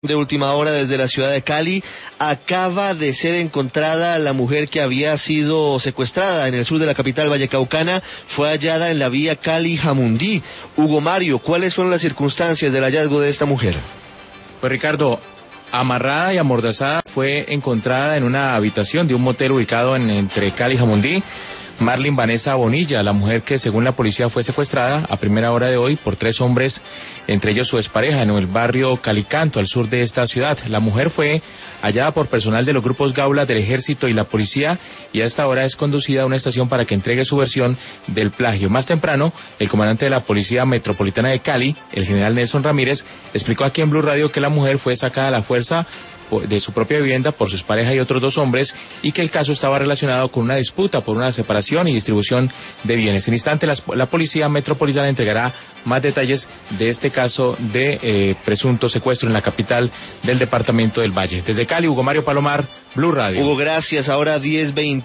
De última hora desde la ciudad de Cali, acaba de ser encontrada la mujer que había sido secuestrada en el sur de la capital vallecaucana, fue hallada en la vía Cali-Jamundí. Hugo Mario, ¿cuáles son las circunstancias del hallazgo de esta mujer? Pues Ricardo, amarrada y amordazada, fue encontrada en una habitación de un motel ubicado entre Cali y Jamundí. Marlin Vanessa Bonilla, la mujer que según la policía fue secuestrada a primera hora de hoy por 3 hombres, entre ellos su expareja, en el barrio Calicanto, al sur de esta ciudad. La mujer fue hallada por personal de los grupos Gaula del Ejército y la policía y a esta hora es conducida a una estación para que entregue su versión del plagio. Más temprano, el comandante de la Policía Metropolitana de Cali, el general Nelson Ramírez, explicó aquí en Blue Radio que la mujer fue sacada a la fuerza de su propia vivienda por su expareja y otros 2 hombres y que el caso estaba relacionado con una disputa por una separación y distribución de bienes. En instante la Policía Metropolitana entregará más detalles de este caso de presunto secuestro en la capital del departamento del Valle. Desde Cali, Hugo Mario Palomar, Blue Radio. Hugo, gracias. Ahora 10:20.